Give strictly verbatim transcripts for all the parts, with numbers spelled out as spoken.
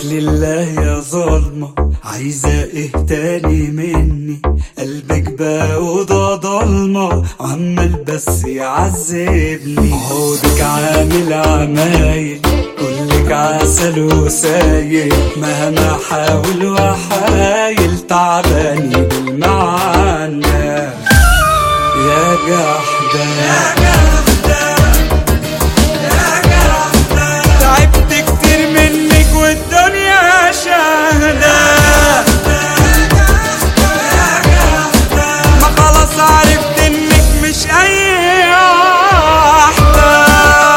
لله يا ظالمة، عايزة ايه تاني مني؟ قلبك بقى أوضة ضلمة، عمال بس يعذبني. عودك عامل عمايل، كلك عسل وسايل، مهما حاول وحايل تعباني بالمعنى. يا جحدة يا جحدة يا جحدة، تعبت كتير منك والدنيا شاهدة. ما خلاص عرفت انك مش اي واحدة.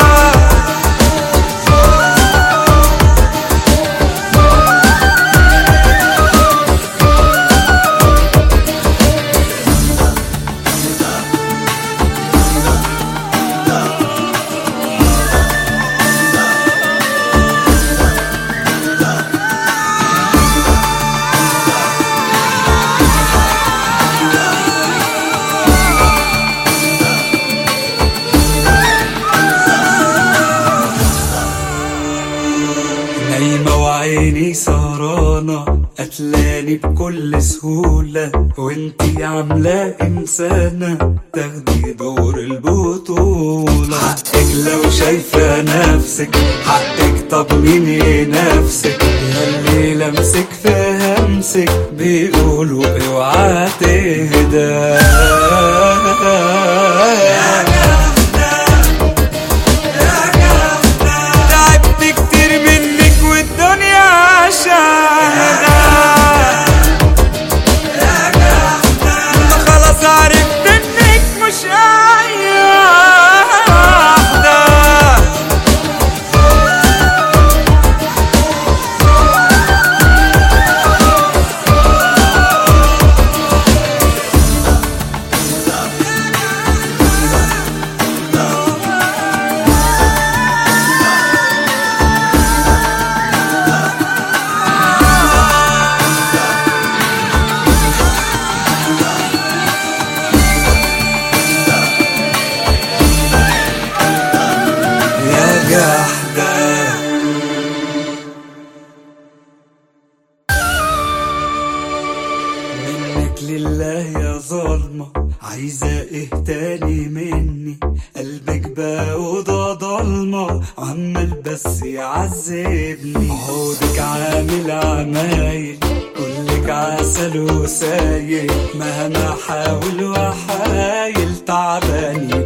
نايمة وعيني سهرانة، قتلاني بكل سهولة، وانتي عاملة إنسانة تاخدي دور البطولة. حقك لو شايفة نفسك، حقك طمني نفسك، ياللي لمسك في همسك بيقولوا اوعى تهدى. منك لله يا ظالمة، عايزة ايه تاني مني؟ قلبك بقى أوضة ضلمة، عمال بس يعذبني. عودك عامل عمايل، كلك عسل وسايل، مهما حاول وحايل تعباني